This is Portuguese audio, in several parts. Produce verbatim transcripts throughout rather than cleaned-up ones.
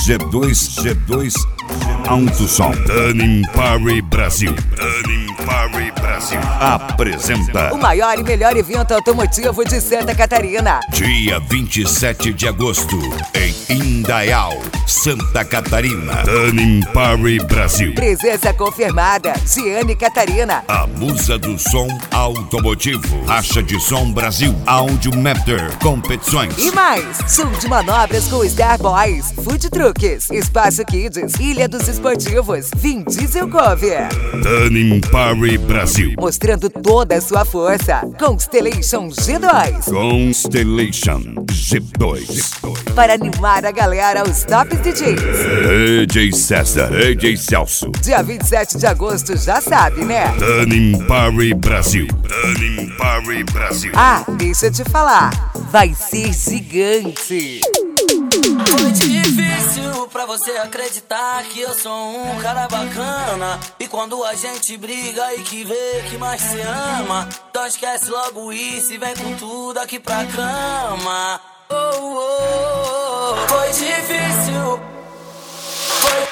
G dois, G dois, Alto Som. Tuning Party Brasil. Tuning Party Brasil. Apresenta o maior e melhor evento automotivo de Santa Catarina. Dia vinte e sete de agosto, em Indaial, Santa Catarina. Tuning Party Brasil. Presença confirmada, Giane Catarina. A musa do som automotivo. Acha de Som Brasil. Audio Master. Competições. E mais, show de manobras com Star Boys, Food Trucks, Espaço Kids, Ilha dos Esportivos, Vin Diesel Cover. Tuning Party Brasil. Mostrando toda a sua força, Constellation G dois. Constellation G dois. Para animar a galera aos tops D Js. D J César, D J Celso. Dia vinte e sete de agosto, já sabe, né? Tuning Party Brasil. Tuning Party Brasil. Ah, deixa eu te falar, vai ser gigante. Foi difícil pra você acreditar que eu sou um cara bacana. E quando a gente briga e que vê que mais se ama, então esquece logo isso e vem com tudo aqui pra cama. Oh, oh, oh. Foi difícil. Foi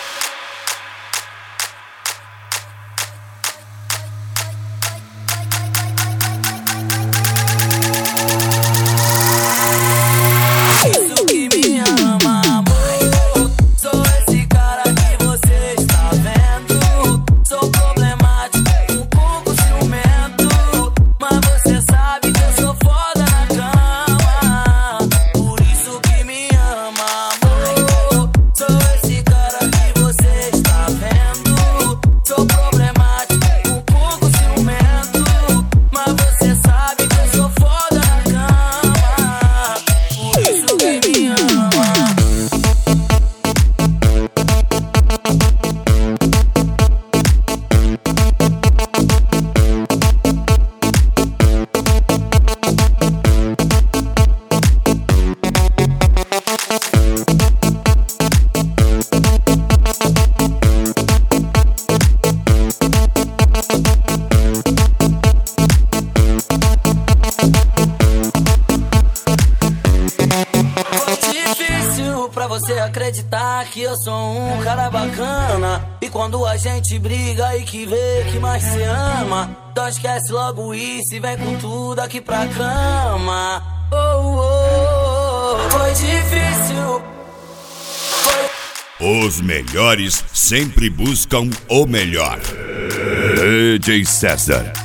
pra você acreditar que eu sou um cara bacana. E quando a gente briga e que vê que mais se ama, então esquece logo isso e vem com tudo aqui pra cama. Oh, oh, oh. Foi difícil. Foi... Os melhores sempre buscam o melhor. D J César.